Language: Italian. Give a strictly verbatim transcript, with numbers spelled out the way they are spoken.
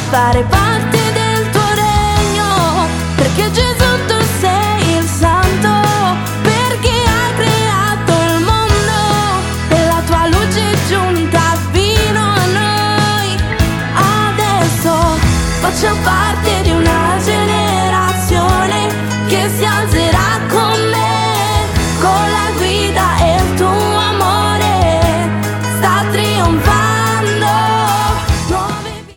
fare parte del tuo regno, perché Gesù tu sei il santo, perché hai creato il mondo e la tua luce è giunta fino a noi. Adesso faccio parte